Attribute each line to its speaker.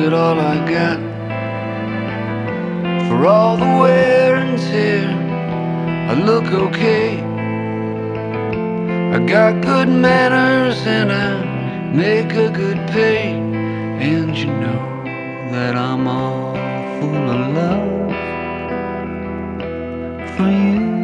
Speaker 1: it all I got. For all the wear and tear, I look okay. I got good manners and I make a good pay. And you know that I'm all full of love for you.